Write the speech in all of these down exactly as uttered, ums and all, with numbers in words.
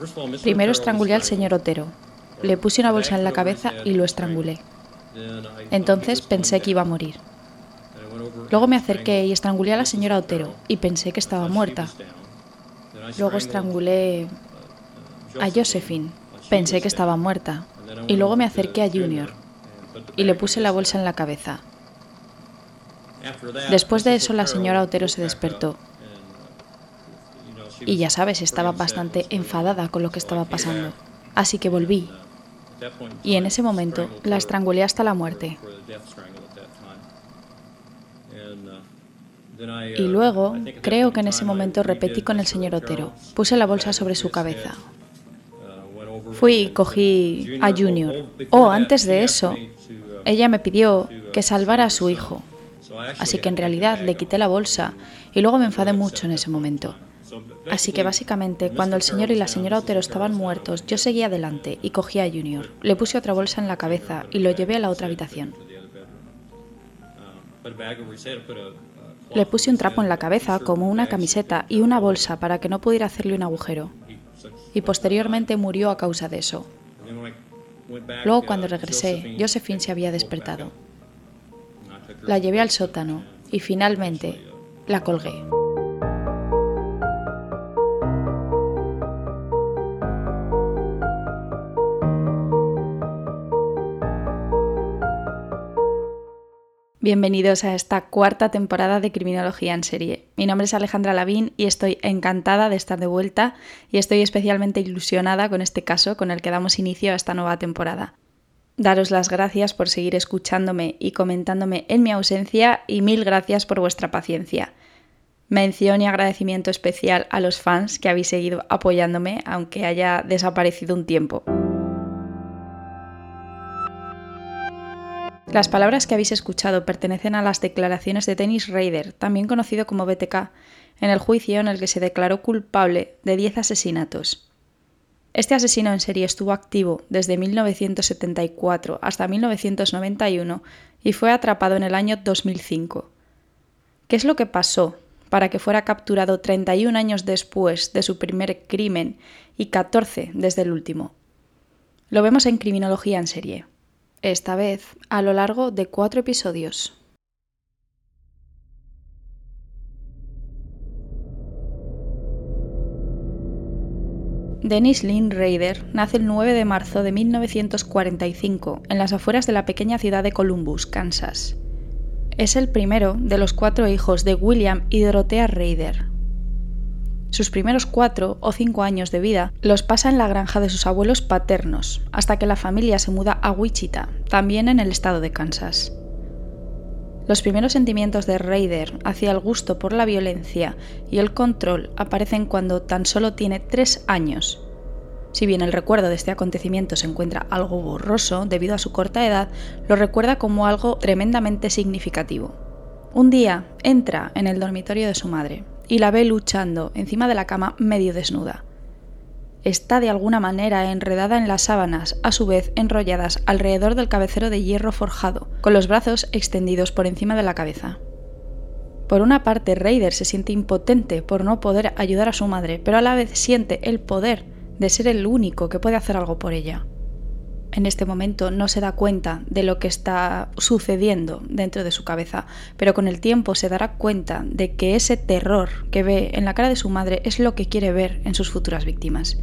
Primero estrangulé al señor Otero. Le puse una bolsa en la cabeza y lo estrangulé. Entonces pensé que iba a morir. Luego me acerqué y estrangulé a la señora Otero y pensé que estaba muerta. Luego estrangulé a Josephine. Pensé que estaba muerta. Y luego me acerqué a Junior y le puse la bolsa en la cabeza. Después de eso la señora Otero se despertó. Y ya sabes, estaba bastante enfadada con lo que estaba pasando. Así que volví. Y en ese momento la estrangulé hasta la muerte. Y luego, creo que en ese momento repetí con el señor Otero. Puse la bolsa sobre su cabeza. Fui y cogí a Junior. Oh, antes de eso, ella me pidió que salvara a su hijo. Así que en realidad le quité la bolsa y luego me enfadé mucho en ese momento. Así que básicamente, cuando el señor y la señora Otero estaban muertos, yo seguí adelante y cogí a Junior. Le puse otra bolsa en la cabeza y lo llevé a la otra habitación. Le puse un trapo en la cabeza, como una camiseta, y una bolsa para que no pudiera hacerle un agujero. Y posteriormente murió a causa de eso. Luego, cuando regresé, Josephine se había despertado. La llevé al sótano y finalmente la colgué. Bienvenidos a esta cuarta temporada de Criminología en Serie. Mi nombre es Alejandra Lavín y estoy encantada de estar de vuelta y estoy especialmente ilusionada con este caso con el que damos inicio a esta nueva temporada. Daros las gracias por seguir escuchándome y comentándome en mi ausencia y mil gracias por vuestra paciencia. Mención y agradecimiento especial a los fans que habéis seguido apoyándome aunque haya desaparecido un tiempo. Las palabras que habéis escuchado pertenecen a las declaraciones de Dennis Rader, también conocido como B T K, en el juicio en el que se declaró culpable de diez asesinatos. Este asesino en serie estuvo activo desde mil novecientos setenta y cuatro hasta mil novecientos noventa y uno y fue atrapado en el año dos mil cinco. ¿Qué es lo que pasó para que fuera capturado treinta y un años después de su primer crimen y catorce desde el último? Lo vemos en Criminología en Serie. Esta vez a lo largo de cuatro episodios. Dennis Lynn Rader nace el nueve de marzo de mil novecientos cuarenta y cinco en las afueras de la pequeña ciudad de Columbus, Kansas. Es el primero de los cuatro hijos de William y Dorothea Rader. Sus primeros cuatro o cinco años de vida los pasa en la granja de sus abuelos paternos, hasta que la familia se muda a Wichita, también en el estado de Kansas. Los primeros sentimientos de Rader hacia el gusto por la violencia y el control aparecen cuando tan solo tiene tres años. Si bien el recuerdo de este acontecimiento se encuentra algo borroso debido a su corta edad, lo recuerda como algo tremendamente significativo. Un día entra en el dormitorio de su madre y la ve luchando encima de la cama medio desnuda. Está de alguna manera enredada en las sábanas, a su vez enrolladas alrededor del cabecero de hierro forjado, con los brazos extendidos por encima de la cabeza. Por una parte, Rader se siente impotente por no poder ayudar a su madre, pero a la vez siente el poder de ser el único que puede hacer algo por ella. En este momento no se da cuenta de lo que está sucediendo dentro de su cabeza, pero con el tiempo se dará cuenta de que ese terror que ve en la cara de su madre es lo que quiere ver en sus futuras víctimas.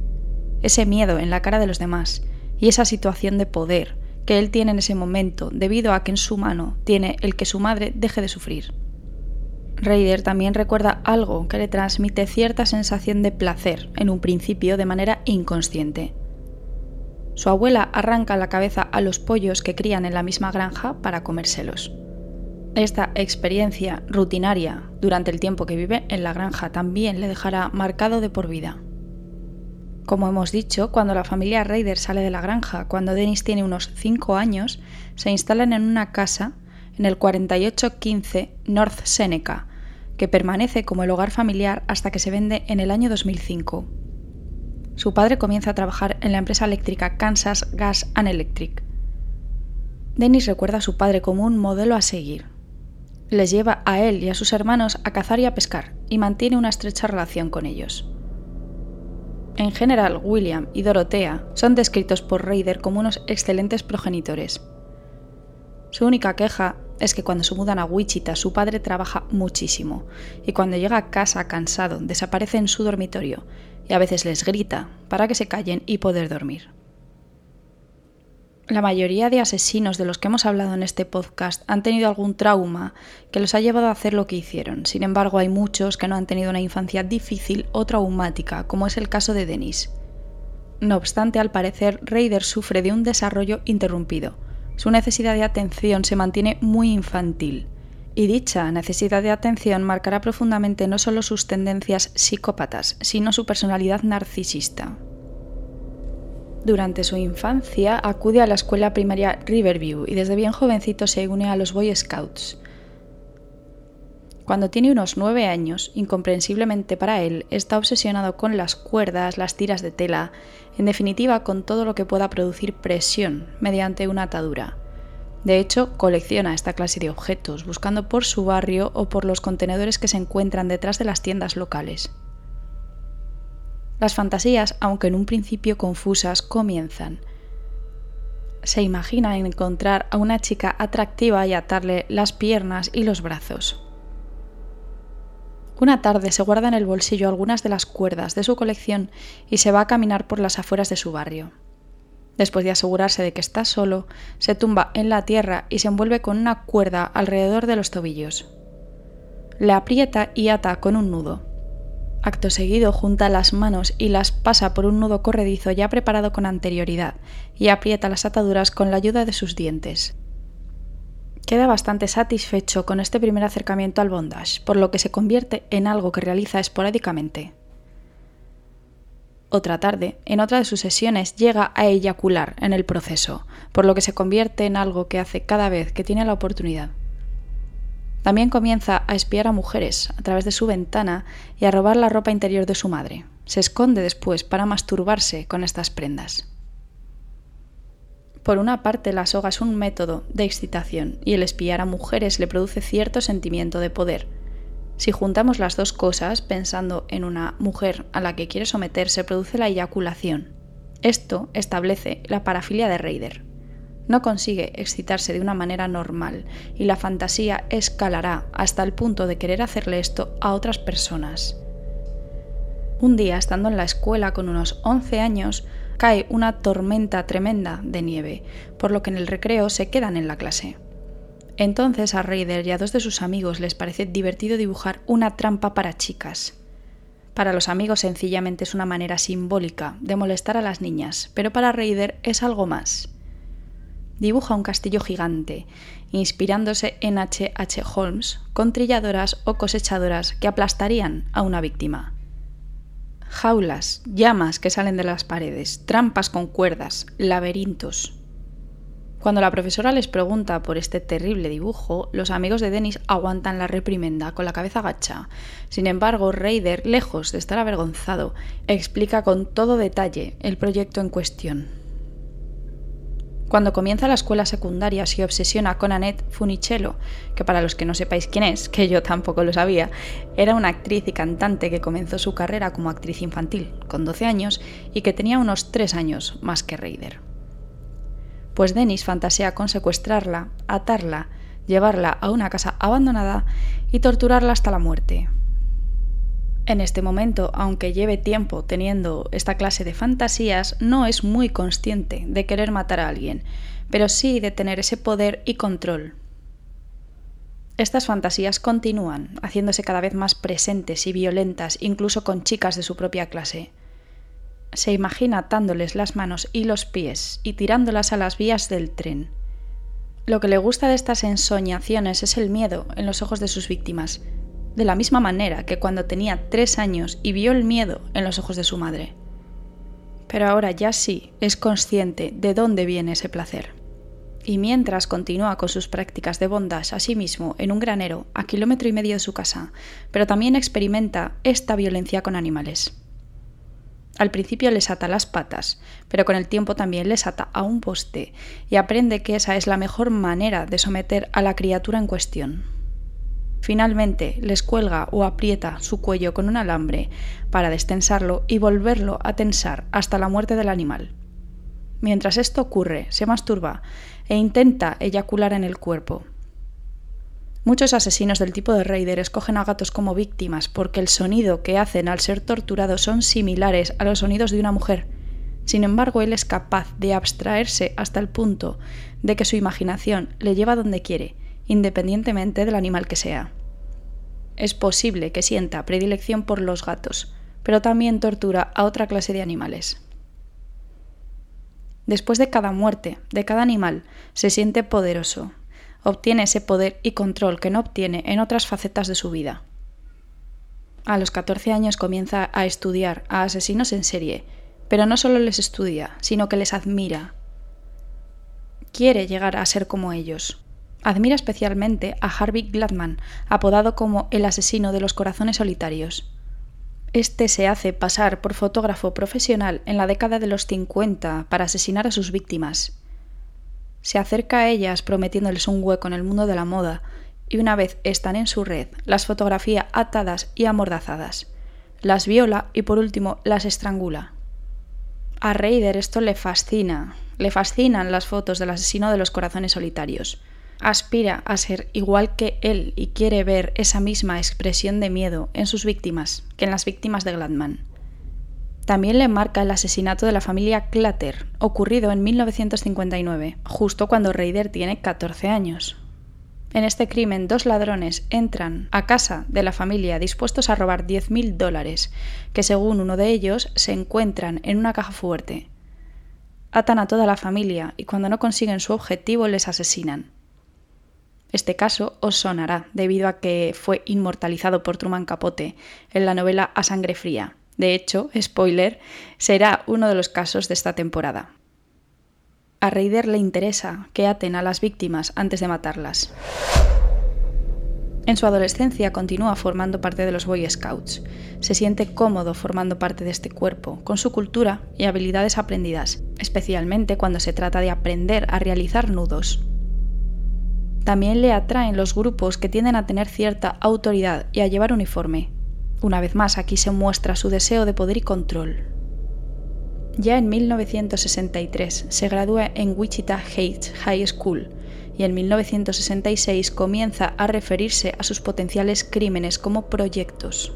Ese miedo en la cara de los demás y esa situación de poder que él tiene en ese momento debido a que en su mano tiene el que su madre deje de sufrir. Rader también recuerda algo que le transmite cierta sensación de placer en un principio de manera inconsciente. Su abuela arranca la cabeza a los pollos que crían en la misma granja para comérselos. Esta experiencia rutinaria durante el tiempo que vive en la granja también le dejará marcado de por vida. Como hemos dicho, cuando la familia Rader sale de la granja, cuando Dennis tiene unos cinco años, se instalan en una casa en el cuarenta y ocho quince North Seneca, que permanece como el hogar familiar hasta que se vende en el año dos mil cinco. Su padre comienza a trabajar en la empresa eléctrica Kansas Gas and Electric. Dennis recuerda a su padre como un modelo a seguir. Les lleva a él y a sus hermanos a cazar y a pescar y mantiene una estrecha relación con ellos. En general, William y Dorothea son descritos por Ryder como unos excelentes progenitores. Su única queja es que cuando se mudan a Wichita su padre trabaja muchísimo y cuando llega a casa cansado desaparece en su dormitorio y a veces les grita para que se callen y poder dormir. La mayoría de asesinos de los que hemos hablado en este podcast han tenido algún trauma que los ha llevado a hacer lo que hicieron. Sin embargo, hay muchos que no han tenido una infancia difícil o traumática, como es el caso de Dennis. No obstante, al parecer, Ryder sufre de un desarrollo interrumpido. Su necesidad de atención se mantiene muy infantil, y dicha necesidad de atención marcará profundamente no solo sus tendencias psicópatas, sino su personalidad narcisista. Durante su infancia acude a la escuela primaria Riverview y desde bien jovencito se une a los Boy Scouts. Cuando tiene unos nueve años, incomprensiblemente para él, está obsesionado con las cuerdas, las tiras de tela, en definitiva con todo lo que pueda producir presión mediante una atadura. De hecho, colecciona esta clase de objetos, buscando por su barrio o por los contenedores que se encuentran detrás de las tiendas locales. Las fantasías, aunque en un principio confusas, comienzan. Se imagina encontrar a una chica atractiva y atarle las piernas y los brazos. Una tarde se guarda en el bolsillo algunas de las cuerdas de su colección y se va a caminar por las afueras de su barrio. Después de asegurarse de que está solo, se tumba en la tierra y se envuelve con una cuerda alrededor de los tobillos. La aprieta y ata con un nudo. Acto seguido junta las manos y las pasa por un nudo corredizo ya preparado con anterioridad y aprieta las ataduras con la ayuda de sus dientes. Queda bastante satisfecho con este primer acercamiento al bondage, por lo que se convierte en algo que realiza esporádicamente. Otra tarde, en otra de sus sesiones, llega a eyacular en el proceso, por lo que se convierte en algo que hace cada vez que tiene la oportunidad. También comienza a espiar a mujeres a través de su ventana y a robar la ropa interior de su madre. Se esconde después para masturbarse con estas prendas. Por una parte, la soga es un método de excitación y el espiar a mujeres le produce cierto sentimiento de poder. Si juntamos las dos cosas, pensando en una mujer a la que quiere someter, se produce la eyaculación. Esto establece la parafilia de Ryder. No consigue excitarse de una manera normal y la fantasía escalará hasta el punto de querer hacerle esto a otras personas. Un día, estando en la escuela con unos once años, cae una tormenta tremenda de nieve, por lo que en el recreo se quedan en la clase. Entonces a Ryder y a dos de sus amigos les parece divertido dibujar una trampa para chicas. Para los amigos sencillamente es una manera simbólica de molestar a las niñas, pero para Ryder es algo más. Dibuja un castillo gigante, inspirándose en H H Holmes, con trilladoras o cosechadoras que aplastarían a una víctima. Jaulas, llamas que salen de las paredes, trampas con cuerdas, laberintos. Cuando la profesora les pregunta por este terrible dibujo, los amigos de Dennis aguantan la reprimenda con la cabeza gacha. Sin embargo, Ryder, lejos de estar avergonzado, explica con todo detalle el proyecto en cuestión. Cuando comienza la escuela secundaria se obsesiona con Annette Funicello, que para los que no sepáis quién es, que yo tampoco lo sabía, era una actriz y cantante que comenzó su carrera como actriz infantil, con doce años, y que tenía unos tres años más que Ryder. Pues Dennis fantasea con secuestrarla, atarla, llevarla a una casa abandonada y torturarla hasta la muerte. En este momento, aunque lleve tiempo teniendo esta clase de fantasías, no es muy consciente de querer matar a alguien, pero sí de tener ese poder y control. Estas fantasías continúan, haciéndose cada vez más presentes y violentas, incluso con chicas de su propia clase. Se imagina atándoles las manos y los pies y tirándolas a las vías del tren. Lo que le gusta de estas ensoñaciones es el miedo en los ojos de sus víctimas, de la misma manera que cuando tenía tres años y vio el miedo en los ojos de su madre. Pero ahora ya sí es consciente de dónde viene ese placer. Y mientras continúa con sus prácticas de bondage a sí mismo en un granero a kilómetro y medio de su casa, pero también experimenta esta violencia con animales. Al principio les ata las patas, pero con el tiempo también les ata a un poste y aprende que esa es la mejor manera de someter a la criatura en cuestión. Finalmente les cuelga o aprieta su cuello con un alambre para destensarlo y volverlo a tensar hasta la muerte del animal. Mientras esto ocurre, se masturba e intenta eyacular en el cuerpo. Muchos asesinos del tipo de Rader escogen a gatos como víctimas porque el sonido que hacen al ser torturados son similares a los sonidos de una mujer. Sin embargo, él es capaz de abstraerse hasta el punto de que su imaginación le lleva donde quiere, independientemente del animal que sea. Es posible que sienta predilección por los gatos, pero también tortura a otra clase de animales. Después de cada muerte, de cada animal, se siente poderoso. Obtiene ese poder y control que no obtiene en otras facetas de su vida. A los catorce años comienza a estudiar a asesinos en serie, pero no solo les estudia, sino que les admira. Quiere llegar a ser como ellos. Admira especialmente a Harvey Gladman, apodado como el asesino de los corazones solitarios. Este se hace pasar por fotógrafo profesional en la década de los cincuenta para asesinar a sus víctimas. Se acerca a ellas prometiéndoles un hueco en el mundo de la moda y una vez están en su red, las fotografía atadas y amordazadas. Las viola y por último las estrangula. A Rader esto le fascina, le fascinan las fotos del asesino de los corazones solitarios. Aspira a ser igual que él y quiere ver esa misma expresión de miedo en sus víctimas que en las víctimas de Gladman. También le marca el asesinato de la familia Clutter, ocurrido en mil novecientos cincuenta y nueve, justo cuando Rader tiene catorce años. En este crimen, dos ladrones entran a casa de la familia dispuestos a robar diez mil dólares, que según uno de ellos se encuentran en una caja fuerte. Atan a toda la familia y cuando no consiguen su objetivo les asesinan. Este caso os sonará debido a que fue inmortalizado por Truman Capote en la novela A Sangre Fría. De hecho, spoiler, será uno de los casos de esta temporada. A Rader le interesa que aten a las víctimas antes de matarlas. En su adolescencia continúa formando parte de los Boy Scouts. Se siente cómodo formando parte de este cuerpo, con su cultura y habilidades aprendidas, especialmente cuando se trata de aprender a realizar nudos. También le atraen los grupos que tienden a tener cierta autoridad y a llevar uniforme. Una vez más, aquí se muestra su deseo de poder y control. Ya en mil novecientos sesenta y tres se gradúa en Wichita Heights High School y en mil novecientos sesenta y seis comienza a referirse a sus potenciales crímenes como proyectos.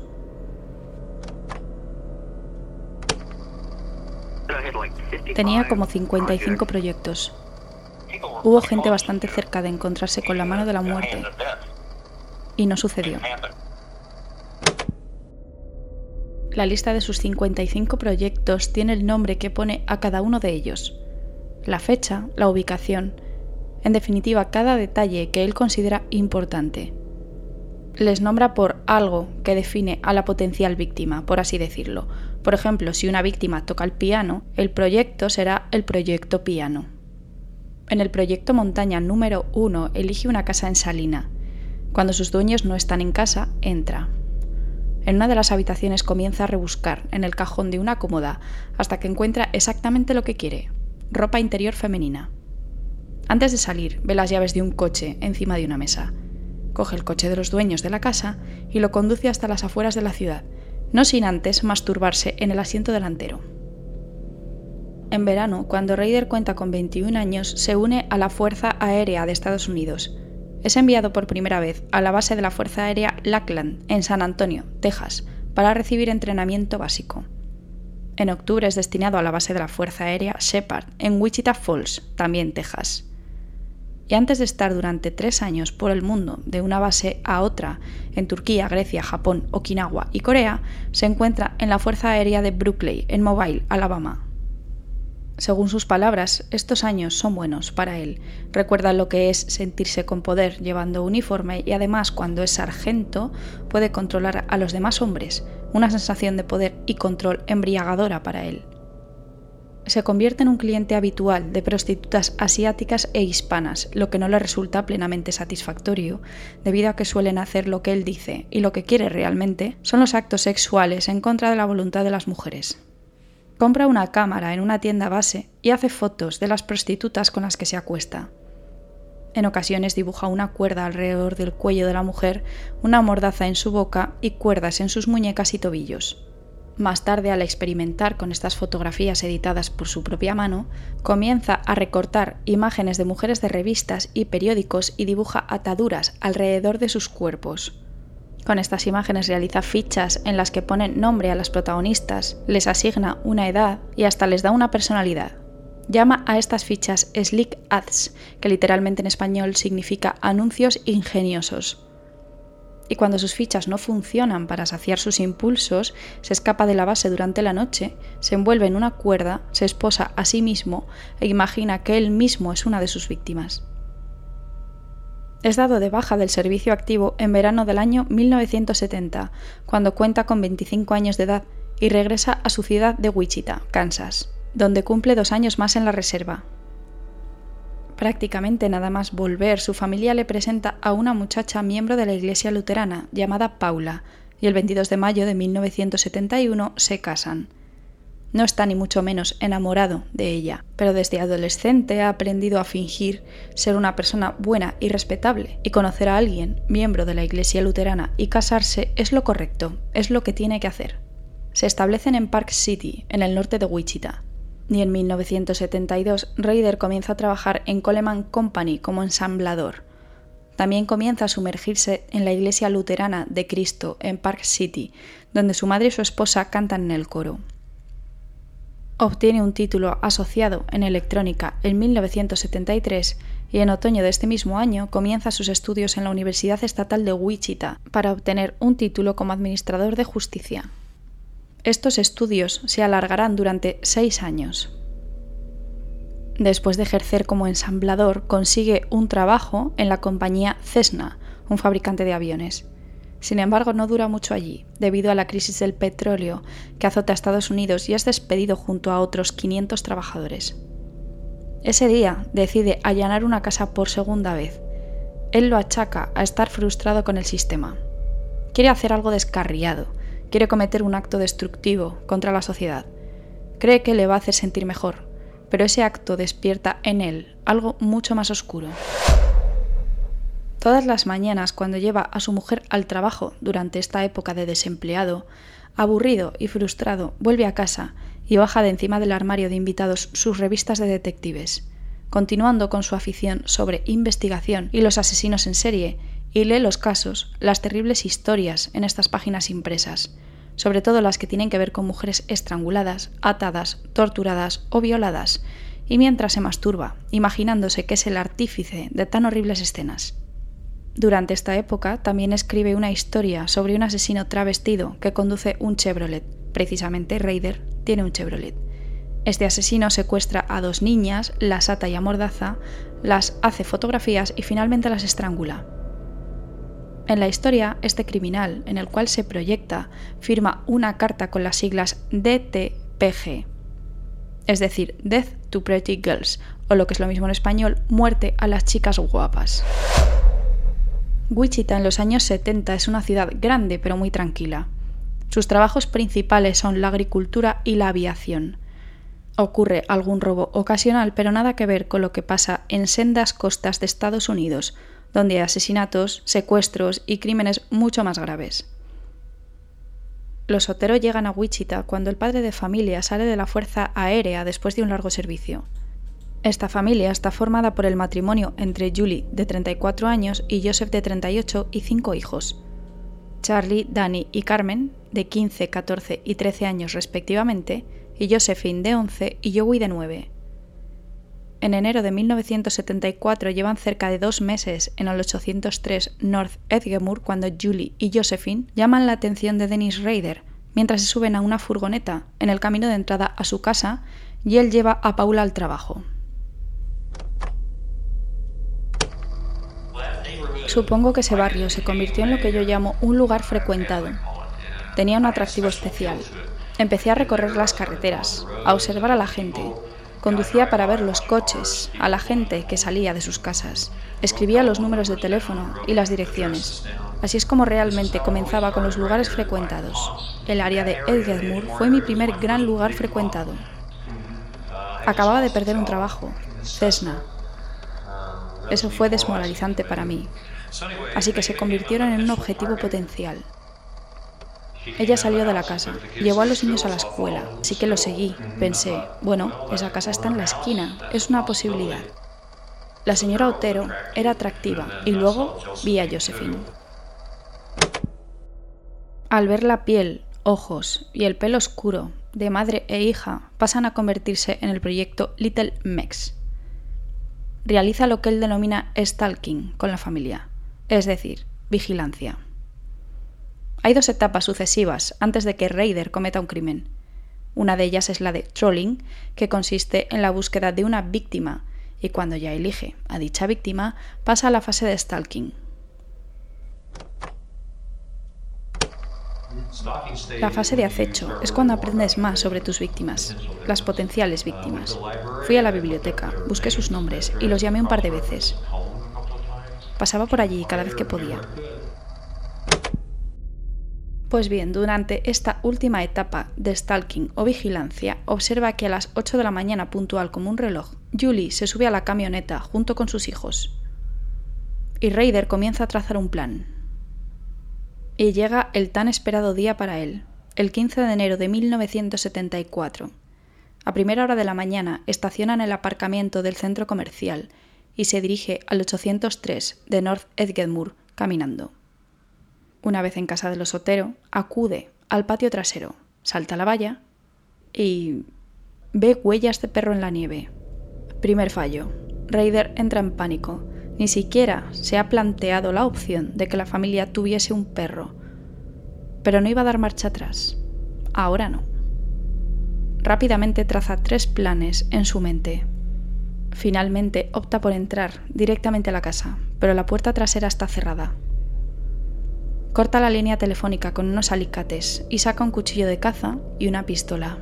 Tenía como cincuenta y cinco proyectos. Hubo gente bastante cerca de encontrarse con la mano de la muerte y no sucedió. La lista de sus cincuenta y cinco proyectos tiene el nombre que pone a cada uno de ellos, la fecha, la ubicación, en definitiva cada detalle que él considera importante. Les nombra por algo que define a la potencial víctima, por así decirlo. Por ejemplo, si una víctima toca el piano, el proyecto será el proyecto piano. En el proyecto montaña número uno elige una casa en Salina. Cuando sus dueños no están en casa, entra. En una de las habitaciones comienza a rebuscar en el cajón de una cómoda hasta que encuentra exactamente lo que quiere, ropa interior femenina. Antes de salir, ve las llaves de un coche encima de una mesa. Coge el coche de los dueños de la casa y lo conduce hasta las afueras de la ciudad, no sin antes masturbarse en el asiento delantero. En verano, cuando Rader cuenta con veintiún años, se une a la Fuerza Aérea de Estados Unidos. Es enviado por primera vez a la base de la Fuerza Aérea Lackland, en San Antonio, Texas, para recibir entrenamiento básico. En octubre es destinado a la base de la Fuerza Aérea Shepard, en Wichita Falls, también Texas. Y antes de estar durante tres años por el mundo de una base a otra, en Turquía, Grecia, Japón, Okinawa y Corea, se encuentra en la Fuerza Aérea de Brooklyn, en Mobile, Alabama. Según sus palabras, estos años son buenos para él. Recuerda lo que es sentirse con poder llevando uniforme y además cuando es sargento puede controlar a los demás hombres, una sensación de poder y control embriagadora para él. Se convierte en un cliente habitual de prostitutas asiáticas e hispanas, lo que no le resulta plenamente satisfactorio, debido a que suelen hacer lo que él dice y lo que quiere realmente son los actos sexuales en contra de la voluntad de las mujeres. Compra una cámara en una tienda base y hace fotos de las prostitutas con las que se acuesta. En ocasiones dibuja una cuerda alrededor del cuello de la mujer, una mordaza en su boca y cuerdas en sus muñecas y tobillos. Más tarde, al experimentar con estas fotografías editadas por su propia mano, comienza a recortar imágenes de mujeres de revistas y periódicos y dibuja ataduras alrededor de sus cuerpos. Con estas imágenes realiza fichas en las que pone nombre a las protagonistas, les asigna una edad y hasta les da una personalidad. Llama a estas fichas Slick Ads, que literalmente en español significa anuncios ingeniosos. Y cuando sus fichas no funcionan para saciar sus impulsos, se escapa de la base durante la noche, se envuelve en una cuerda, se esposa a sí mismo e imagina que él mismo es una de sus víctimas. Es dado de baja del servicio activo en verano del año mil novecientos setenta, cuando cuenta con veinticinco años de edad y regresa a su ciudad de Wichita, Kansas, donde cumple dos años más en la reserva. Prácticamente nada más volver, su familia le presenta a una muchacha miembro de la iglesia luterana llamada Paula, y el veintidós de mayo de mil novecientos setenta y uno se casan. No está ni mucho menos enamorado de ella, pero desde adolescente ha aprendido a fingir ser una persona buena y respetable, y conocer a alguien, miembro de la iglesia luterana, y casarse es lo correcto, es lo que tiene que hacer. Se establecen en Park City, en el norte de Wichita. Y en mil novecientos setenta y dos, Rader comienza a trabajar en Coleman Company como ensamblador. También comienza a sumergirse en la iglesia luterana de Cristo en Park City, donde su madre y su esposa cantan en el coro. Obtiene un título asociado en electrónica en mil novecientos setenta y tres y en otoño de este mismo año comienza sus estudios en la Universidad Estatal de Wichita para obtener un título como administrador de justicia. Estos estudios se alargarán durante seis años. Después de ejercer como ensamblador, consigue un trabajo en la compañía Cessna, un fabricante de aviones. Sin embargo, no dura mucho allí, debido a la crisis del petróleo que azota a Estados Unidos y es despedido junto a otros quinientos trabajadores. Ese día decide allanar una casa por segunda vez. Él lo achaca a estar frustrado con el sistema. Quiere hacer algo descarriado, quiere cometer un acto destructivo contra la sociedad. Cree que le va a hacer sentir mejor, pero ese acto despierta en él algo mucho más oscuro. Todas las mañanas, cuando lleva a su mujer al trabajo durante esta época de desempleado, aburrido y frustrado, vuelve a casa y baja de encima del armario de invitados sus revistas de detectives, continuando con su afición sobre investigación y los asesinos en serie, y lee los casos, las terribles historias en estas páginas impresas, sobre todo las que tienen que ver con mujeres estranguladas, atadas, torturadas o violadas, y mientras se masturba, imaginándose que es el artífice de tan horribles escenas. Durante esta época también escribe una historia sobre un asesino travestido que conduce un Chevrolet. Precisamente Rader tiene un Chevrolet. Este asesino secuestra a dos niñas, las ata y amordaza, las hace fotografías y finalmente las estrangula. En la historia, este criminal, en el cual se proyecta, firma una carta con las siglas D T P G, es decir, Death to Pretty Girls, o lo que es lo mismo en español, Muerte a las chicas guapas. Wichita en los años setenta es una ciudad grande pero muy tranquila. Sus trabajos principales son la agricultura y la aviación. Ocurre algún robo ocasional, pero nada que ver con lo que pasa en sendas costas de Estados Unidos, donde hay asesinatos, secuestros y crímenes mucho más graves. Los Otero llegan a Wichita cuando el padre de familia sale de la Fuerza Aérea después de un largo servicio. Esta familia está formada por el matrimonio entre Julie, de treinta y cuatro años, y Joseph, de treinta y ocho, y cinco hijos. Charlie, Danny y Carmen, de quince, catorce y trece años respectivamente, y Josephine, de once, y Joey, de nueve. En enero de mil novecientos setenta y cuatro llevan cerca de dos meses en el ochocientos tres North Edgemoor cuando Julie y Josephine llaman la atención de Dennis Rader mientras se suben a una furgoneta en el camino de entrada a su casa y él lleva a Paula al trabajo. Supongo que ese barrio se convirtió en lo que yo llamo un lugar frecuentado. Tenía un atractivo especial. Empecé a recorrer las carreteras, a observar a la gente. Conducía para ver los coches, a la gente que salía de sus casas. Escribía los números de teléfono y las direcciones. Así es como realmente comenzaba con los lugares frecuentados. El área de Edgemoor fue mi primer gran lugar frecuentado. Acababa de perder un trabajo, Cessna. Eso fue desmoralizante para mí, así que se convirtieron en un objetivo potencial. Ella salió de la casa, llevó a los niños a la escuela, así que lo seguí. Pensé, bueno, esa casa está en la esquina, es una posibilidad. La señora Otero era atractiva y luego vi a Josephine. Al ver la piel, ojos y el pelo oscuro de madre e hija, pasan a convertirse en el proyecto Little Mex. Realiza lo que él denomina stalking con la familia, es decir, vigilancia. Hay dos etapas sucesivas antes de que Ryder cometa un crimen. Una de ellas es la de trolling, que consiste en la búsqueda de una víctima, y cuando ya elige a dicha víctima, pasa a la fase de stalking. La fase de acecho es cuando aprendes más sobre tus víctimas, las potenciales víctimas. Fui a la biblioteca, busqué sus nombres y los llamé un par de veces. Pasaba por allí cada vez que podía. Pues bien, durante esta última etapa de stalking o vigilancia, observa que a las ocho de la mañana, puntual como un reloj, Julie se sube a la camioneta junto con sus hijos. Y Ryder comienza a trazar un plan. Y llega el tan esperado día para él, el quince de enero de mil novecientos setenta y cuatro. A primera hora de la mañana estaciona en el aparcamiento del centro comercial y se dirige al ochocientos tres de North Edgemoor caminando. Una vez en casa de los Otero, acude al patio trasero, salta la valla y ve huellas de perro en la nieve. Primer fallo. Ryder entra en pánico. Ni siquiera se ha planteado la opción de que la familia tuviese un perro. Pero no iba a dar marcha atrás. Ahora no. Rápidamente traza tres planes en su mente. Finalmente opta por entrar directamente a la casa, pero la puerta trasera está cerrada. Corta la línea telefónica con unos alicates y saca un cuchillo de caza y una pistola.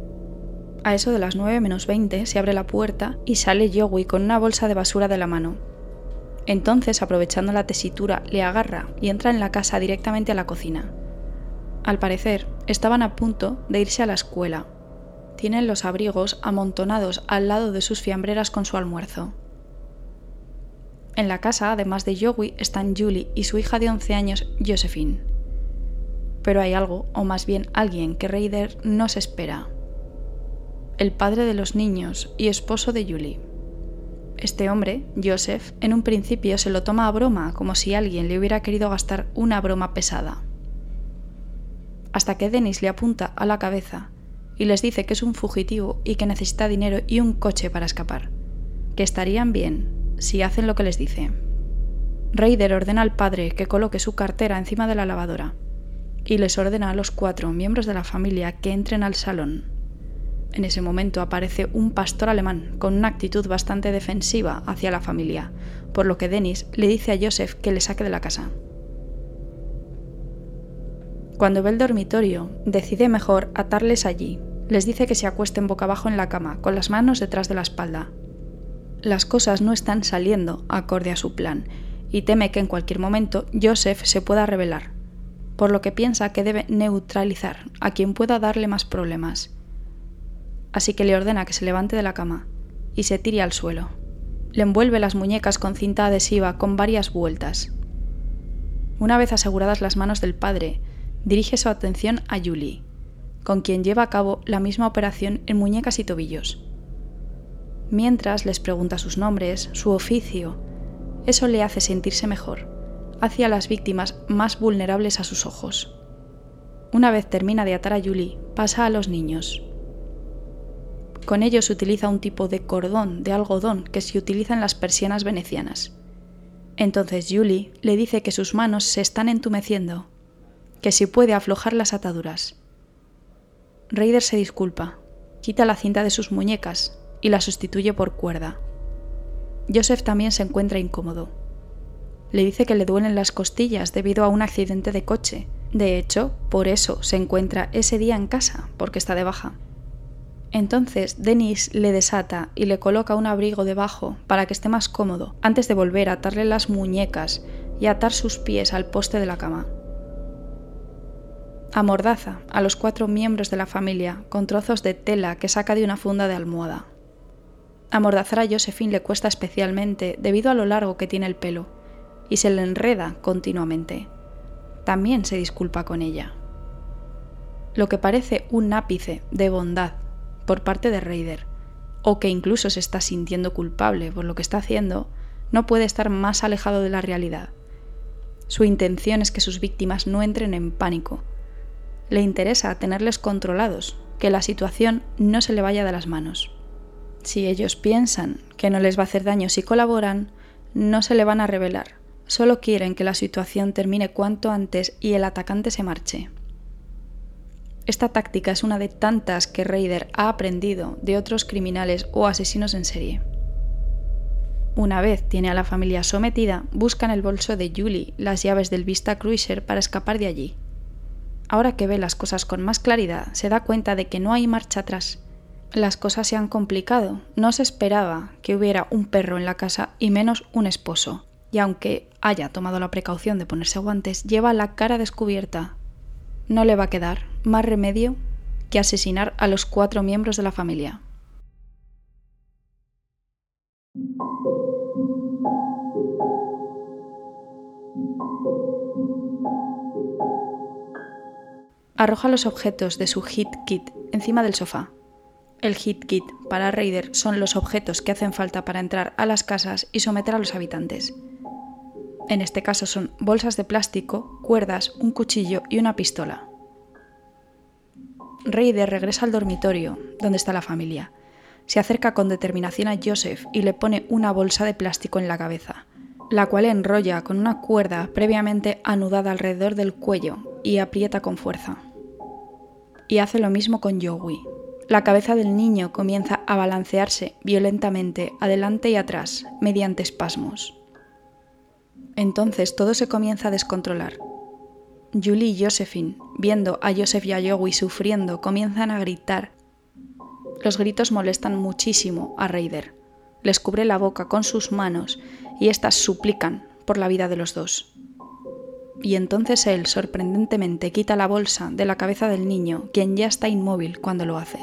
A eso de las nueve menos veinte se abre la puerta y sale Joey con una bolsa de basura de la mano. Entonces, aprovechando la tesitura, le agarra y entra en la casa directamente a la cocina. Al parecer, estaban a punto de irse a la escuela. Tienen los abrigos amontonados al lado de sus fiambreras con su almuerzo. En la casa, además de Joey, están Julie y su hija de once años, Josephine. Pero hay algo, o más bien alguien, que Ryder no se espera. El padre de los niños y esposo de Julie. Este hombre, Joseph, en un principio se lo toma a broma, como si alguien le hubiera querido gastar una broma pesada. Hasta que Dennis le apunta a la cabeza y les dice que es un fugitivo y que necesita dinero y un coche para escapar, que estarían bien si hacen lo que les dice. Ryder ordena al padre que coloque su cartera encima de la lavadora y les ordena a los cuatro miembros de la familia que entren al salón. En ese momento aparece un pastor alemán con una actitud bastante defensiva hacia la familia, por lo que Dennis le dice a Joseph que le saque de la casa. Cuando ve el dormitorio, decide mejor atarles allí. Les dice que se acuesten boca abajo en la cama, con las manos detrás de la espalda. Las cosas no están saliendo acorde a su plan, y teme que en cualquier momento Joseph se pueda rebelar, por lo que piensa que debe neutralizar a quien pueda darle más problemas. Así que le ordena que se levante de la cama y se tire al suelo. Le envuelve las muñecas con cinta adhesiva con varias vueltas. Una vez aseguradas las manos del padre, dirige su atención a Julie, con quien lleva a cabo la misma operación en muñecas y tobillos. Mientras les pregunta sus nombres, su oficio. Eso le hace sentirse mejor, hacia las víctimas más vulnerables a sus ojos. Una vez termina de atar a Julie, pasa a los niños. Con ellos utiliza un tipo de cordón de algodón que se utiliza en las persianas venecianas. Entonces Julie le dice que sus manos se están entumeciendo, que si puede aflojar las ataduras. Ryder se disculpa, quita la cinta de sus muñecas y la sustituye por cuerda. Joseph también se encuentra incómodo. Le dice que le duelen las costillas debido a un accidente de coche. De hecho, por eso se encuentra ese día en casa, porque está de baja. Entonces Dennis le desata y le coloca un abrigo debajo para que esté más cómodo, antes de volver a atarle las muñecas y atar sus pies al poste de la cama. Amordaza a los cuatro miembros de la familia con trozos de tela que saca de una funda de almohada. Amordazar a Josephine le cuesta especialmente debido a lo largo que tiene el pelo, y se le enreda continuamente. También se disculpa con ella. Lo que parece un ápice de bondad por parte de Ryder, o que incluso se está sintiendo culpable por lo que está haciendo, no puede estar más alejado de la realidad. Su intención es que sus víctimas no entren en pánico. Le interesa tenerles controlados, que la situación no se le vaya de las manos. Si ellos piensan que no les va a hacer daño si colaboran, no se le van a rebelar. Solo quieren que la situación termine cuanto antes y el atacante se marche. Esta táctica es una de tantas que Ryder ha aprendido de otros criminales o asesinos en serie. Una vez tiene a la familia sometida, busca en el bolso de Julie las llaves del Vista Cruiser para escapar de allí. Ahora que ve las cosas con más claridad, se da cuenta de que no hay marcha atrás. Las cosas se han complicado. No se esperaba que hubiera un perro en la casa y menos un esposo. Y aunque haya tomado la precaución de ponerse guantes, lleva la cara descubierta. No le va a quedar más remedio que asesinar a los cuatro miembros de la familia. Arroja los objetos de su hit kit encima del sofá. El hit kit para Ryder son los objetos que hacen falta para entrar a las casas y someter a los habitantes. En este caso son bolsas de plástico, cuerdas, un cuchillo y una pistola. Ryder regresa al dormitorio, donde está la familia. Se acerca con determinación a Joseph y le pone una bolsa de plástico en la cabeza, la cual enrolla con una cuerda previamente anudada alrededor del cuello y aprieta con fuerza. Y hace lo mismo con Joey. La cabeza del niño comienza a balancearse violentamente adelante y atrás mediante espasmos. Entonces todo se comienza a descontrolar. Julie y Josephine, viendo a Joseph y a Joey sufriendo, comienzan a gritar. Los gritos molestan muchísimo a Ryder. Les cubre la boca con sus manos y éstas suplican por la vida de los dos. Y entonces él, sorprendentemente, quita la bolsa de la cabeza del niño, quien ya está inmóvil cuando lo hace.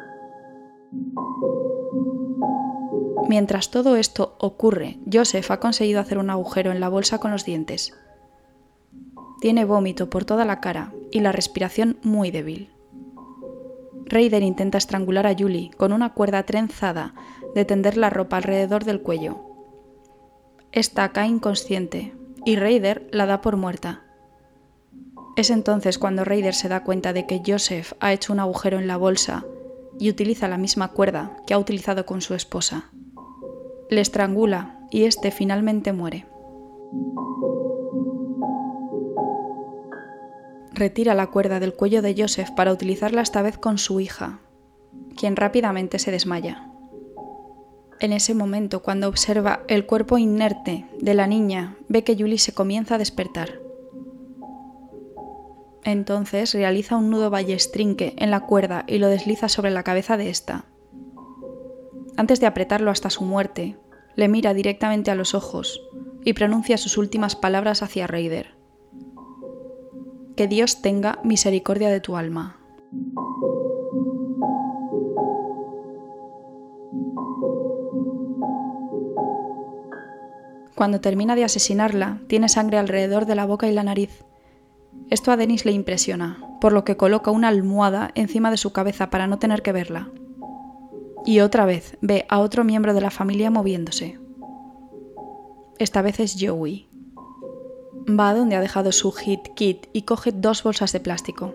Mientras todo esto ocurre, Joseph ha conseguido hacer un agujero en la bolsa con los dientes. Tiene vómito por toda la cara y la respiración muy débil. Ryder intenta estrangular a Julie con una cuerda trenzada de tender la ropa alrededor del cuello. Esta cae inconsciente y Ryder la da por muerta. Es entonces cuando Ryder se da cuenta de que Joseph ha hecho un agujero en la bolsa y utiliza la misma cuerda que ha utilizado con su esposa. Le estrangula y este finalmente muere. Retira la cuerda del cuello de Joseph para utilizarla esta vez con su hija, quien rápidamente se desmaya. En ese momento, cuando observa el cuerpo inerte de la niña, ve que Julie se comienza a despertar. Entonces realiza un nudo ballestrinque en la cuerda y lo desliza sobre la cabeza de esta. Antes de apretarlo hasta su muerte, le mira directamente a los ojos y pronuncia sus últimas palabras hacia Ryder. Que Dios tenga misericordia de tu alma. Cuando termina de asesinarla, tiene sangre alrededor de la boca y la nariz. Esto a Dennis le impresiona, por lo que coloca una almohada encima de su cabeza para no tener que verla. Y otra vez ve a otro miembro de la familia moviéndose. Esta vez es Joey. Va a donde ha dejado su hit kit y coge dos bolsas de plástico.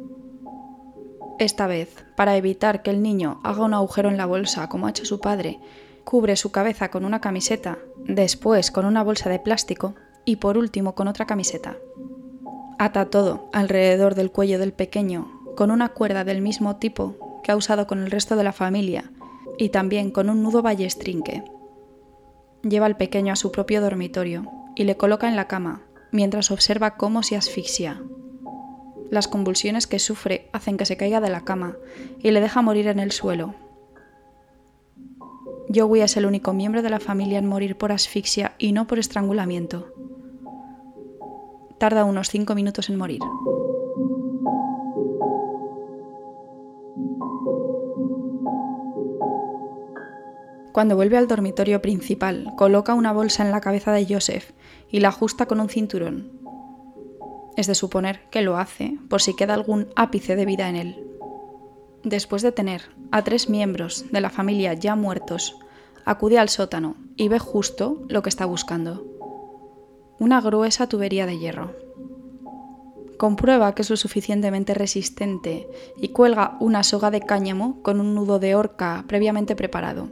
Esta vez, para evitar que el niño haga un agujero en la bolsa como ha hecho su padre, cubre su cabeza con una camiseta, después con una bolsa de plástico y por último con otra camiseta. Ata todo alrededor del cuello del pequeño con una cuerda del mismo tipo que ha usado con el resto de la familia y también con un nudo ballestrinque. Lleva al pequeño a su propio dormitorio y le coloca en la cama mientras observa cómo se asfixia. Las convulsiones que sufre hacen que se caiga de la cama y le deja morir en el suelo. Joey es el único miembro de la familia en morir por asfixia y no por estrangulamiento. Tarda unos cinco minutos en morir. Cuando vuelve al dormitorio principal, coloca una bolsa en la cabeza de Joseph y la ajusta con un cinturón. Es de suponer que lo hace por si queda algún ápice de vida en él. Después de tener a tres miembros de la familia ya muertos, acude al sótano y ve justo lo que está buscando: una gruesa tubería de hierro. Comprueba que es lo suficientemente resistente y cuelga una soga de cáñamo con un nudo de horca previamente preparado.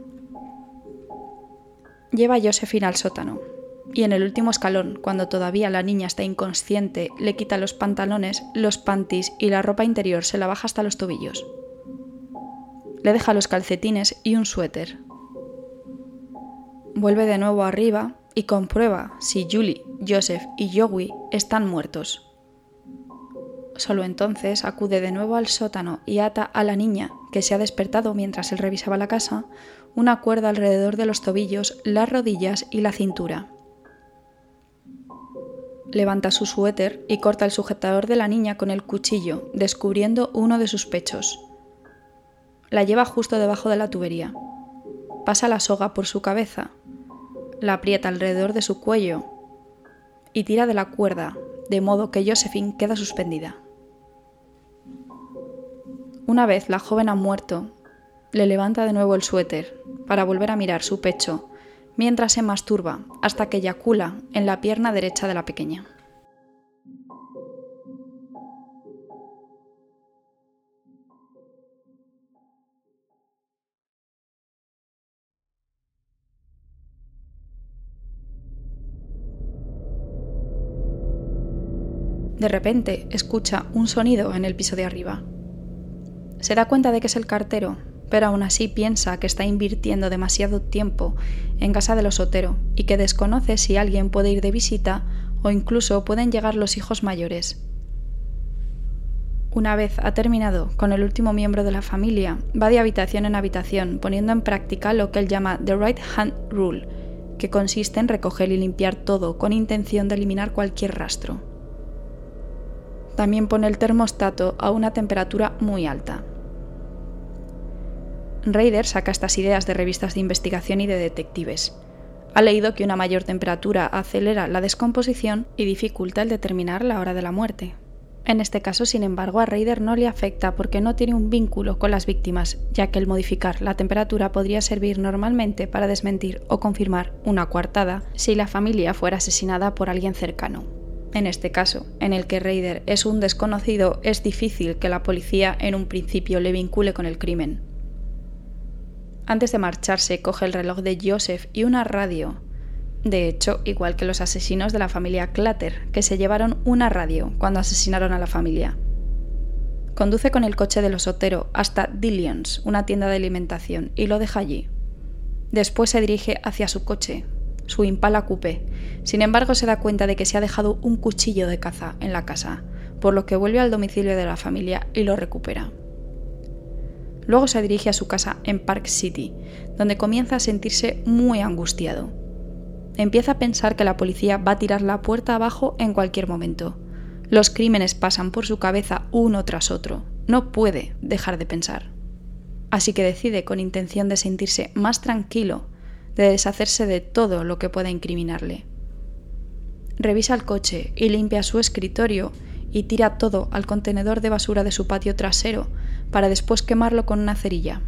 Lleva a Josephine al sótano y en el último escalón, cuando todavía la niña está inconsciente, le quita los pantalones, los panties y la ropa interior se la baja hasta los tobillos. Le deja los calcetines y un suéter. Vuelve de nuevo arriba y comprueba si Julie, Joseph y Joey están muertos. Solo entonces acude de nuevo al sótano y ata a la niña, que se ha despertado mientras él revisaba la casa, una cuerda alrededor de los tobillos, las rodillas y la cintura. Levanta su suéter y corta el sujetador de la niña con el cuchillo, descubriendo uno de sus pechos. La lleva justo debajo de la tubería. Pasa la soga por su cabeza, la aprieta alrededor de su cuello y tira de la cuerda, de modo que Josephine queda suspendida. Una vez la joven ha muerto, le levanta de nuevo el suéter para volver a mirar su pecho, mientras se masturba hasta que eyacula en la pierna derecha de la pequeña. De repente escucha un sonido en el piso de arriba. Se da cuenta de que es el cartero, pero aún así piensa que está invirtiendo demasiado tiempo en casa del osotero y que desconoce si alguien puede ir de visita o incluso pueden llegar los hijos mayores. Una vez ha terminado con el último miembro de la familia, va de habitación en habitación poniendo en práctica lo que él llama The Right Hand Rule, que consiste en recoger y limpiar todo con intención de eliminar cualquier rastro. También pone el termostato a una temperatura muy alta. Rader saca estas ideas de revistas de investigación y de detectives. Ha leído que una mayor temperatura acelera la descomposición y dificulta el determinar la hora de la muerte. En este caso, sin embargo, a Rader no le afecta porque no tiene un vínculo con las víctimas, ya que el modificar la temperatura podría servir normalmente para desmentir o confirmar una coartada si la familia fuera asesinada por alguien cercano. En este caso, en el que Rader es un desconocido, es difícil que la policía en un principio le vincule con el crimen. Antes de marcharse, coge el reloj de Joseph y una radio. De hecho, igual que los asesinos de la familia Clutter, que se llevaron una radio cuando asesinaron a la familia. Conduce con el coche del osotero hasta Dillion's, una tienda de alimentación, y lo deja allí. Después se dirige hacia su coche, su Impala Coupé. Sin embargo, se da cuenta de que se ha dejado un cuchillo de caza en la casa, por lo que vuelve al domicilio de la familia y lo recupera. Luego se dirige a su casa en Park City, donde comienza a sentirse muy angustiado. Empieza a pensar que la policía va a tirar la puerta abajo en cualquier momento. Los crímenes pasan por su cabeza uno tras otro. No puede dejar de pensar. Así que decide, con intención de sentirse más tranquilo, de deshacerse de todo lo que pueda incriminarle. Revisa el coche y limpia su escritorio y tira todo al contenedor de basura de su patio trasero para después quemarlo con una cerilla.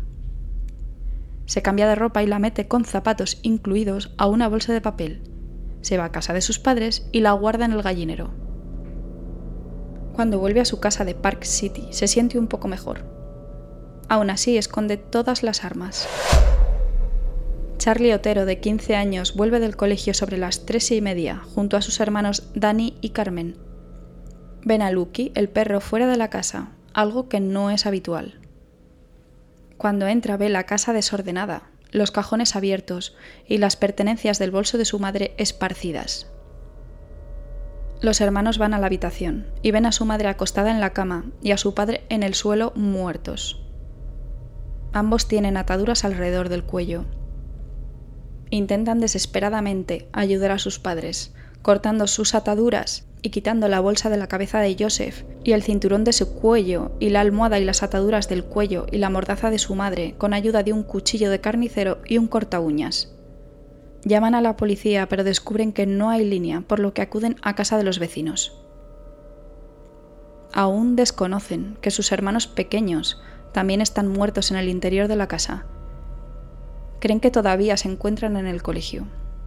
Se cambia de ropa y la mete con zapatos incluidos a una bolsa de papel. Se va a casa de sus padres y la guarda en el gallinero. Cuando vuelve a su casa de Park City, se siente un poco mejor. Aún así, esconde todas las armas. Charlie Otero, de quince años, vuelve del colegio sobre las tres y media, junto a sus hermanos Danny y Carmen. Ven a Lucky, el perro, fuera de la casa, algo que no es habitual. Cuando entra, ve la casa desordenada, los cajones abiertos y las pertenencias del bolso de su madre esparcidas. Los hermanos van a la habitación y ven a su madre acostada en la cama y a su padre en el suelo muertos. Ambos tienen ataduras alrededor del cuello. Intentan desesperadamente ayudar a sus padres, cortando sus ataduras y quitando la bolsa de la cabeza de Joseph y el cinturón de su cuello y la almohada y las ataduras del cuello y la mordaza de su madre con ayuda de un cuchillo de carnicero y un cortaúñas. Llaman a la policía pero descubren que no hay línea, por lo que acuden a casa de los vecinos. Aún desconocen que sus hermanos pequeños también están muertos en el interior de la casa. Creen que todavía se encuentran en el colegio.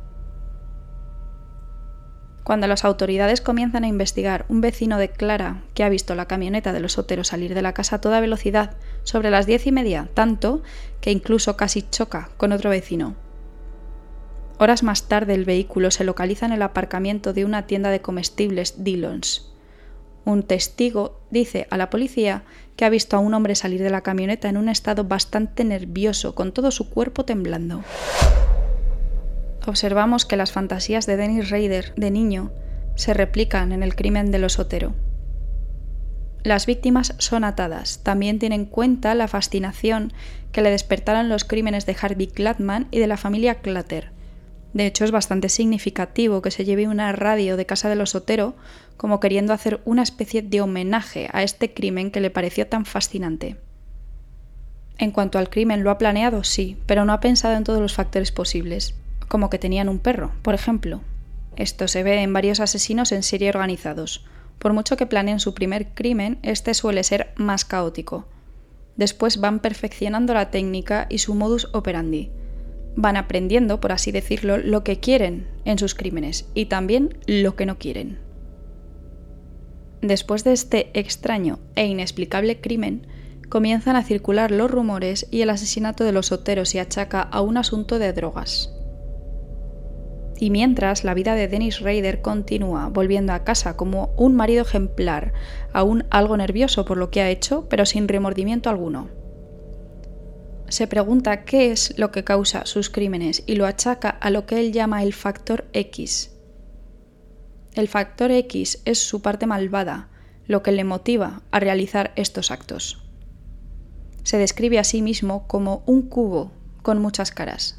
Cuando las autoridades comienzan a investigar, un vecino declara que ha visto la camioneta de los Otero salir de la casa a toda velocidad sobre las diez y media, tanto que incluso casi choca con otro vecino. Horas más tarde el vehículo se localiza en el aparcamiento de una tienda de comestibles Dillons. Un testigo dice a la policía que ha visto a un hombre salir de la camioneta en un estado bastante nervioso, con todo su cuerpo temblando. Observamos que las fantasías de Dennis Rader de niño se replican en el crimen de los Otero. Las víctimas son atadas. También tiene en cuenta la fascinación que le despertaron los crímenes de Harvey Gladman y de la familia Clutter. De hecho, es bastante significativo que se lleve una radio de casa de los Otero como queriendo hacer una especie de homenaje a este crimen que le pareció tan fascinante. En cuanto al crimen, lo ha planeado, sí, pero no ha pensado en todos los factores posibles, como que tenían un perro, por ejemplo. Esto se ve en varios asesinos en serie organizados. Por mucho que planeen su primer crimen, este suele ser más caótico. Después van perfeccionando la técnica y su modus operandi. Van aprendiendo, por así decirlo, lo que quieren en sus crímenes y también lo que no quieren. Después de este extraño e inexplicable crimen, comienzan a circular los rumores y el asesinato de los Otero se achaca a un asunto de drogas. Y mientras, la vida de Dennis Rader continúa, volviendo a casa como un marido ejemplar, aún algo nervioso por lo que ha hecho, pero sin remordimiento alguno. Se pregunta qué es lo que causa sus crímenes y lo achaca a lo que él llama el factor X. El factor X es su parte malvada, lo que le motiva a realizar estos actos. Se describe a sí mismo como un cubo con muchas caras.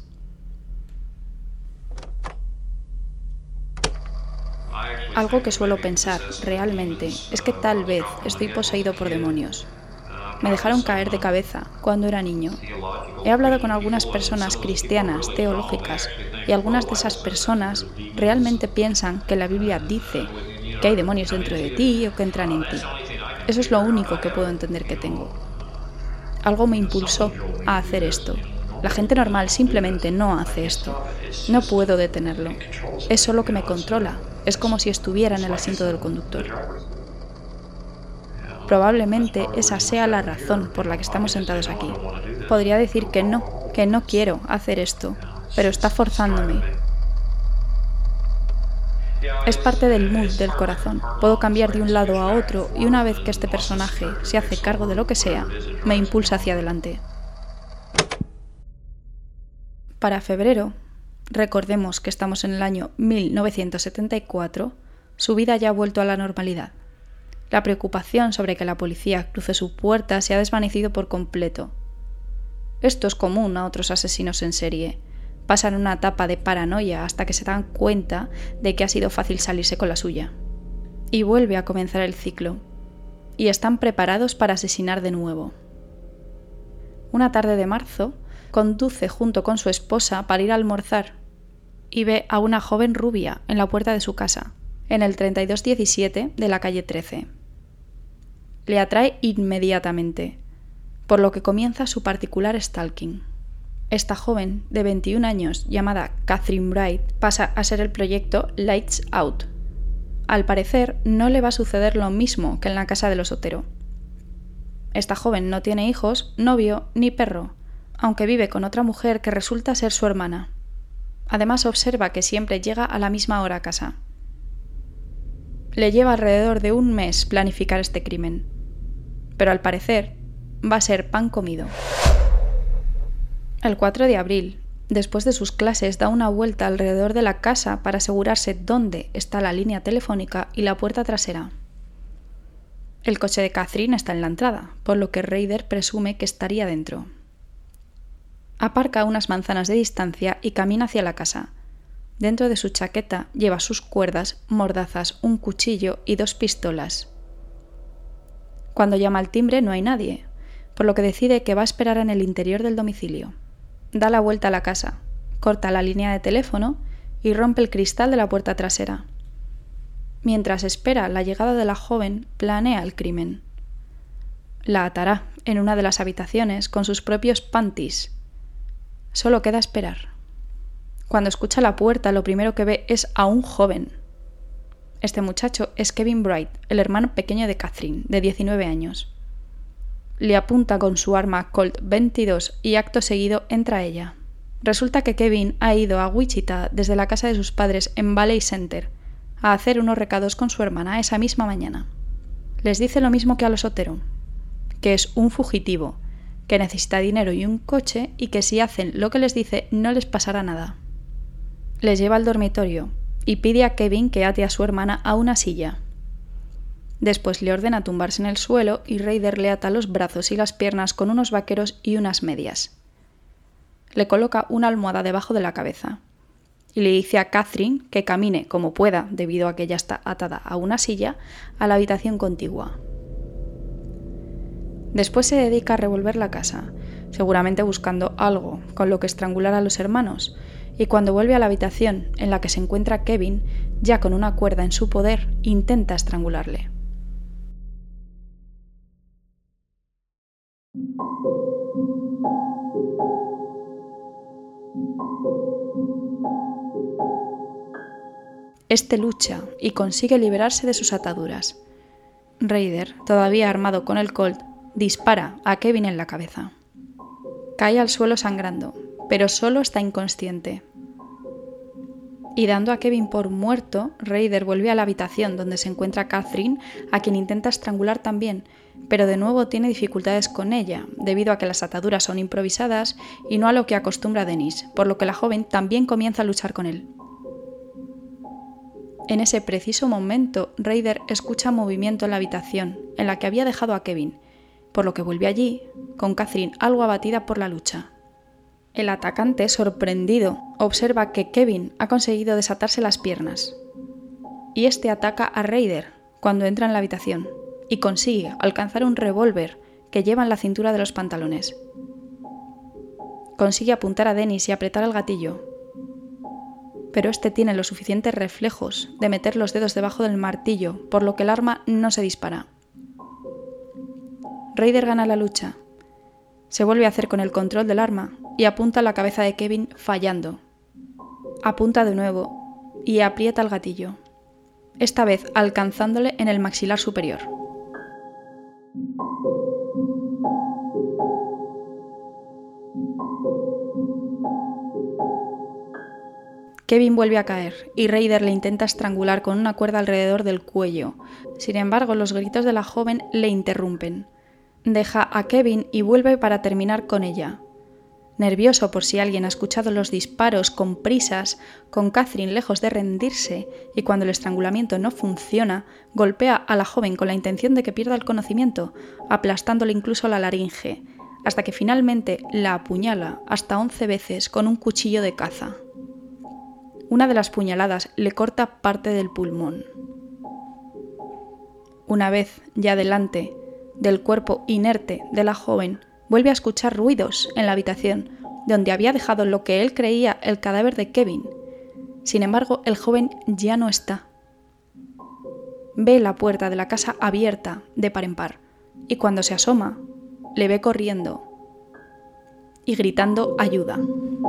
Algo que suelo pensar, realmente, es que tal vez estoy poseído por demonios. Me dejaron caer de cabeza cuando era niño. He hablado con algunas personas cristianas, teológicas, y algunas de esas personas realmente piensan que la Biblia dice que hay demonios dentro de ti o que entran en ti. Eso es lo único que puedo entender que tengo. Algo me impulsó a hacer esto. La gente normal simplemente no hace esto. No puedo detenerlo. Es solo que me controla. Es como si estuviera en el asiento del conductor. Probablemente esa sea la razón por la que estamos sentados aquí. Podría decir que no, que no quiero hacer esto, pero está forzándome. Es parte del mood del corazón. Puedo cambiar de un lado a otro y una vez que este personaje se hace cargo de lo que sea, me impulsa hacia adelante. Para febrero, recordemos que estamos en el año mil novecientos setenta y cuatro, su vida ya ha vuelto a la normalidad. La preocupación sobre que la policía cruce su puerta se ha desvanecido por completo. Esto es común a otros asesinos en serie. Pasan una etapa de paranoia hasta que se dan cuenta de que ha sido fácil salirse con la suya. Y vuelve a comenzar el ciclo. Y están preparados para asesinar de nuevo. Una tarde de marzo, conduce junto con su esposa para ir a almorzar y ve a una joven rubia en la puerta de su casa, en el treinta y dos diecisiete de la calle trece. Le atrae inmediatamente, por lo que comienza su particular stalking. Esta joven, de veintiún años, llamada Catherine Bright, pasa a ser el proyecto Lights Out. Al parecer, no le va a suceder lo mismo que en la casa de los Otero. Esta joven no tiene hijos, novio ni perro, aunque vive con otra mujer que resulta ser su hermana. Además, observa que siempre llega a la misma hora a casa. Le lleva alrededor de un mes planificar este crimen, pero al parecer va a ser pan comido. El cuatro de abril, después de sus clases, da una vuelta alrededor de la casa para asegurarse dónde está la línea telefónica y la puerta trasera. El coche de Catherine está en la entrada, por lo que Rader presume que estaría dentro. Aparca a unas manzanas de distancia y camina hacia la casa. Dentro de su chaqueta lleva sus cuerdas, mordazas, un cuchillo y dos pistolas. Cuando llama al timbre no hay nadie, por lo que decide que va a esperar en el interior del domicilio. Da la vuelta a la casa, corta la línea de teléfono y rompe el cristal de la puerta trasera. Mientras espera la llegada de la joven, planea el crimen. La atará en una de las habitaciones con sus propios panties. Solo queda esperar. Cuando escucha la puerta, lo primero que ve es a un joven. Este muchacho es Kevin Bright, el hermano pequeño de Catherine, de diecinueve años. Le apunta con su arma Colt veintidós y acto seguido entra ella. Resulta que Kevin ha ido a Wichita desde la casa de sus padres en Valley Center a hacer unos recados con su hermana esa misma mañana. Les dice lo mismo que a los Otero, que es un fugitivo, que necesita dinero y un coche y que si hacen lo que les dice no les pasará nada. Les lleva al dormitorio y pide a Kevin que ate a su hermana a una silla. Después le ordena tumbarse en el suelo y Ryder le ata los brazos y las piernas con unos vaqueros y unas medias. Le coloca una almohada debajo de la cabeza y le dice a Catherine que camine como pueda, debido a que ella está atada a una silla, a la habitación contigua. Después se dedica a revolver la casa, seguramente buscando algo con lo que estrangular a los hermanos, y cuando vuelve a la habitación en la que se encuentra Kevin, ya con una cuerda en su poder, intenta estrangularle. Este lucha y consigue liberarse de sus ataduras. Ryder, todavía armado con el Colt, dispara a Kevin en la cabeza. Cae al suelo sangrando, pero solo está inconsciente. Y dando a Kevin por muerto, Ryder vuelve a la habitación donde se encuentra Catherine, a quien intenta estrangular también, pero de nuevo tiene dificultades con ella, debido a que las ataduras son improvisadas y no a lo que acostumbra Dennis, por lo que la joven también comienza a luchar con él. En ese preciso momento, Ryder escucha movimiento en la habitación en la que había dejado a Kevin, por lo que vuelve allí, con Catherine algo abatida por la lucha. El atacante, sorprendido, observa que Kevin ha conseguido desatarse las piernas. Y este ataca a Ryder cuando entra en la habitación y consigue alcanzar un revólver que lleva en la cintura de los pantalones. Consigue apuntar a Dennis y apretar el gatillo, pero este tiene los suficientes reflejos de meter los dedos debajo del martillo, por lo que el arma no se dispara. Ryder gana la lucha. Se vuelve a hacer con el control del arma y apunta a la cabeza de Kevin fallando. Apunta de nuevo y aprieta el gatillo, esta vez alcanzándole en el maxilar superior. Kevin vuelve a caer y Ryder le intenta estrangular con una cuerda alrededor del cuello. Sin embargo, los gritos de la joven le interrumpen. Deja a Kevin y vuelve para terminar con ella. Nervioso por si alguien ha escuchado los disparos con prisas, con Catherine lejos de rendirse y cuando el estrangulamiento no funciona, golpea a la joven con la intención de que pierda el conocimiento, aplastándole incluso la laringe, hasta que finalmente la apuñala hasta once veces con un cuchillo de caza. Una de las puñaladas le corta parte del pulmón. Una vez ya delante del cuerpo inerte de la joven, vuelve a escuchar ruidos en la habitación, donde había dejado lo que él creía el cadáver de Kevin. Sin embargo, el joven ya no está. Ve la puerta de la casa abierta de par en par, y cuando se asoma, le ve corriendo y gritando ayuda.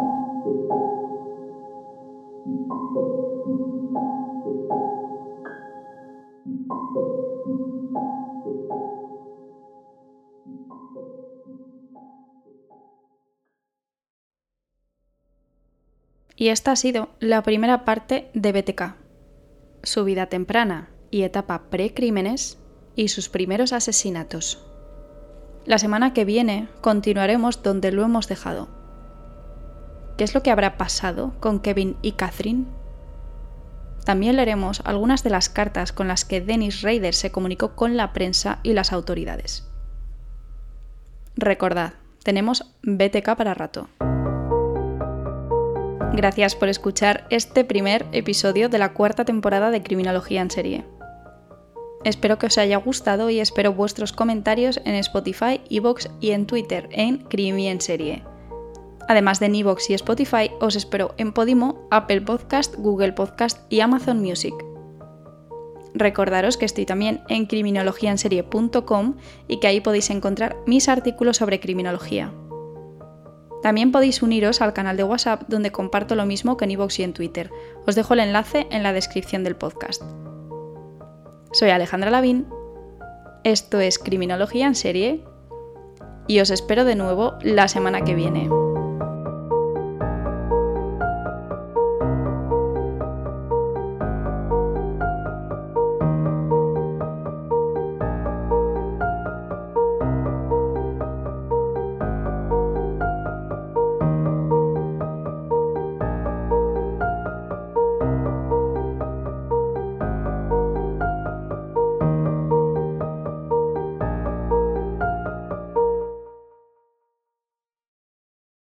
Y esta ha sido la primera parte de B T K, su vida temprana y etapa pre-crímenes y sus primeros asesinatos. La semana que viene continuaremos donde lo hemos dejado. ¿Qué es lo que habrá pasado con Kevin y Catherine? También leeremos algunas de las cartas con las que Dennis Ryder se comunicó con la prensa y las autoridades. Recordad, tenemos B T K para rato. Gracias por escuchar este primer episodio de la cuarta temporada de Criminología en Serie. Espero que os haya gustado y espero vuestros comentarios en Spotify, iVoox y en Twitter en Crimi en Serie. Además de en iVoox y Spotify, os espero en Podimo, Apple Podcast, Google Podcast y Amazon Music. Recordaros que estoy también en criminología en serie punto com y que ahí podéis encontrar mis artículos sobre criminología. También podéis uniros al canal de WhatsApp donde comparto lo mismo que en iVoox y en Twitter. Os dejo el enlace en la descripción del podcast. Soy Alejandra Lavín, esto es Criminología en Serie y os espero de nuevo la semana que viene.